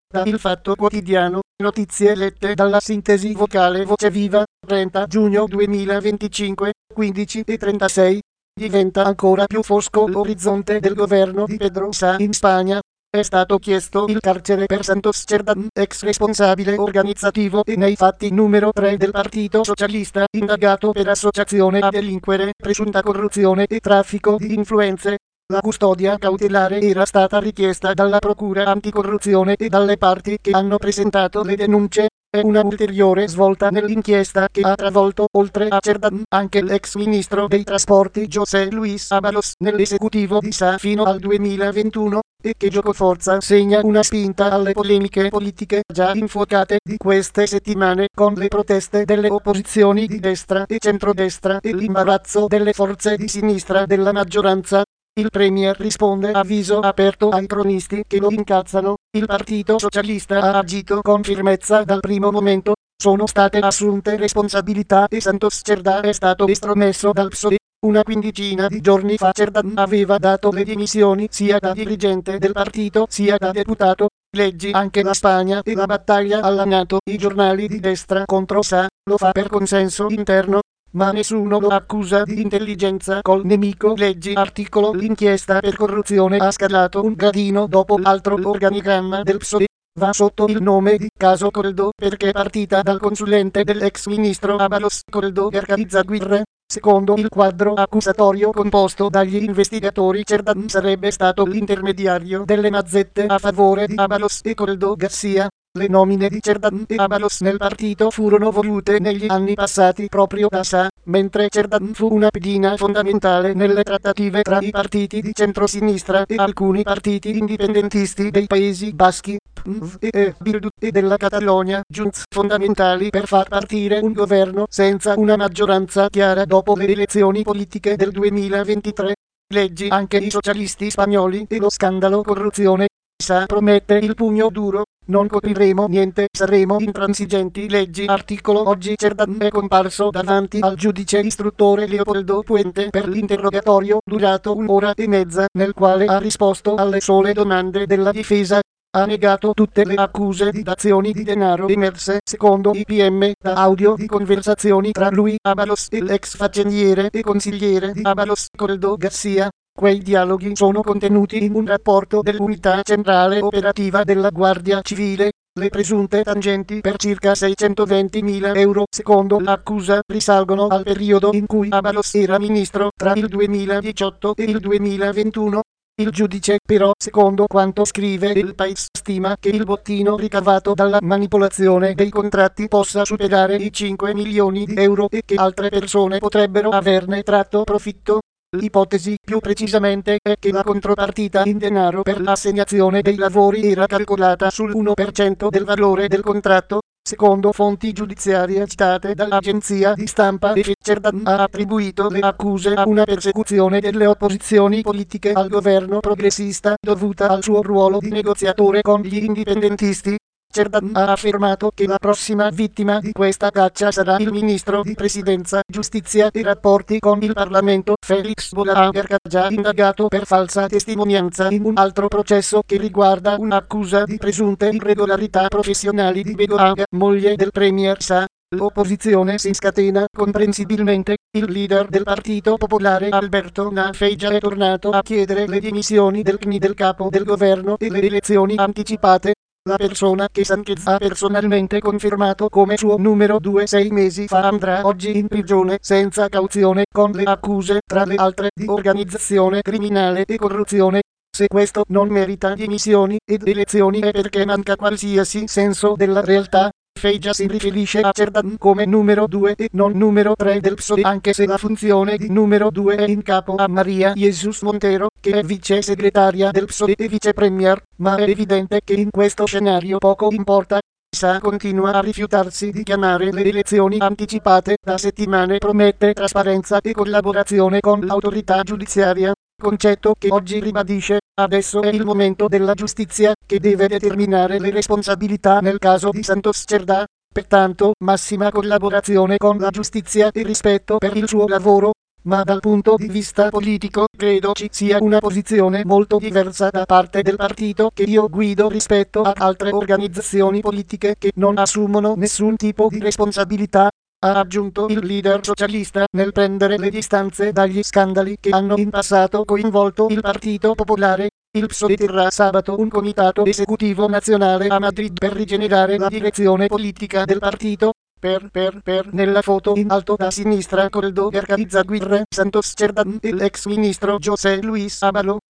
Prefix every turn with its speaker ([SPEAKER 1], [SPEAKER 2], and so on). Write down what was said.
[SPEAKER 1] Da Il Fatto Quotidiano, notizie lette dalla sintesi vocale Voce Viva, 30 giugno 2025, 15:36. Diventa ancora più fosco l'orizzonte del governo di Pedro Sa in Spagna. È stato chiesto il carcere per Santos Cerdán, ex responsabile organizzativo e nei fatti numero 3 del Partito Socialista, indagato per associazione a delinquere, presunta corruzione e traffico di influenze. La custodia cautelare era stata richiesta dalla Procura Anticorruzione e dalle parti che hanno presentato le denunce. È una ulteriore svolta nell'inchiesta che ha travolto, oltre a Cerdán, anche l'ex ministro dei trasporti José Luis Ábalos nell'esecutivo di Sa fino al 2021, e che giocoforza segna una spinta alle polemiche politiche già infuocate di queste settimane con le proteste delle opposizioni di destra e centrodestra e l'imbarazzo delle forze di sinistra della maggioranza. Il Premier risponde a viso aperto ai cronisti che lo incazzano. Il Partito Socialista ha agito con firmezza dal primo momento. Sono state assunte responsabilità e Santos Cerdá è stato estromesso dal PSOE. Una quindicina di giorni fa Cerdán aveva dato le dimissioni sia da dirigente del partito sia da deputato. Leggi anche la Spagna e la battaglia alla NATO. I giornali di destra contro Sa lo fa per consenso interno. Ma nessuno lo accusa di intelligenza col nemico. Leggi articolo: l'inchiesta per corruzione ha scalato un gradino dopo l'altro. L'organigramma del PSOE va sotto il nome di caso Coldo perché partita dal consulente dell'ex ministro Ábalos, Coldo Ercaizaguirre. Secondo il quadro accusatorio composto dagli investigatori, Cerdán sarebbe stato l'intermediario delle mazzette a favore di Ábalos e Coldo Garcia. Le nomine di Cerdán e Ábalos nel partito furono volute negli anni passati proprio da Sa, mentre Cerdán fu una pedina fondamentale nelle trattative tra i partiti di centrosinistra e alcuni partiti indipendentisti dei Paesi Baschi, PNV e Bildu, e della Catalogna, Junts, fondamentali per far partire un governo senza una maggioranza chiara dopo le elezioni politiche del 2023. Leggi anche i socialisti spagnoli e lo scandalo corruzione. Sa promette il pugno duro. Non copriremo niente, saremo intransigenti. Leggi articolo: oggi Cerdán è comparso davanti al giudice istruttore Leopoldo Puente per l'interrogatorio durato un'ora e mezza, nel quale ha risposto alle sole domande della difesa. Ha negato tutte le accuse di dazioni di denaro emerse secondo i PM da audio di conversazioni tra lui, Ábalos e l'ex faccendiere e consigliere di Ábalos, Coldo Garcia. Quei dialoghi sono contenuti in un rapporto dell'Unità Centrale Operativa della Guardia Civile. Le presunte tangenti per circa 620.000 euro, secondo l'accusa, risalgono al periodo in cui Ábalos era ministro, tra il 2018 e il 2021. Il giudice, però, secondo quanto scrive Il País, stima che il bottino ricavato dalla manipolazione dei contratti possa superare i 5 milioni di euro e che altre persone potrebbero averne tratto profitto. L'ipotesi, più precisamente, è che la contropartita in denaro per l'assegnazione dei lavori era calcolata sul 1% del valore del contratto. Secondo fonti giudiziarie citate dall'agenzia di stampa, Cerdán ha attribuito le accuse a una persecuzione delle opposizioni politiche al governo progressista dovuta al suo ruolo di negoziatore con gli indipendentisti. Cerdán ha affermato che la prossima vittima di questa caccia sarà il ministro di Presidenza, Giustizia e Rapporti con il Parlamento, Félix Bolaños, già indagato per falsa testimonianza in un altro processo che riguarda un'accusa di presunte irregolarità professionali di Begoña, moglie del Premier Sa. L'opposizione si scatena comprensibilmente. Il leader del Partito Popolare Alberto Naffeja è tornato a chiedere le dimissioni del CNI del capo del governo e le elezioni anticipate. La persona che Sánchez ha personalmente confermato come suo numero 2 6 mesi fa andrà oggi in prigione senza cauzione con le accuse, tra le altre, di organizzazione criminale e corruzione. Se questo non merita dimissioni ed elezioni è perché manca qualsiasi senso della realtà. Feija si riferisce a Cerdán come numero 2 e non numero 3 del PSOE, anche se la funzione di numero 2 è in capo a María Jesús Montero, che è vice segretaria del PSOE e vice premier, ma è evidente che in questo scenario poco importa. Sa continua a rifiutarsi di chiamare le elezioni anticipate, da settimane promette trasparenza e collaborazione con l'autorità giudiziaria, concetto che oggi ribadisce. Adesso è il momento della giustizia, che deve determinare le responsabilità nel caso di Santos Cerdá. Pertanto, massima collaborazione con la giustizia e rispetto per il suo lavoro. ma dal punto di vista politico credo ci sia una posizione molto diversa da parte del partito che io guido rispetto ad altre organizzazioni politiche che non assumono nessun tipo di responsabilità, ha aggiunto il leader socialista nel prendere le distanze dagli scandali che hanno in passato coinvolto il Partito Popolare. Il PSOE terrà sabato un comitato esecutivo nazionale a Madrid per rigenerare la direzione politica del partito. Nella foto in alto a sinistra Coldo Erca Izaguirre Santos Cerdán e l'ex ministro José Luis Ábalos.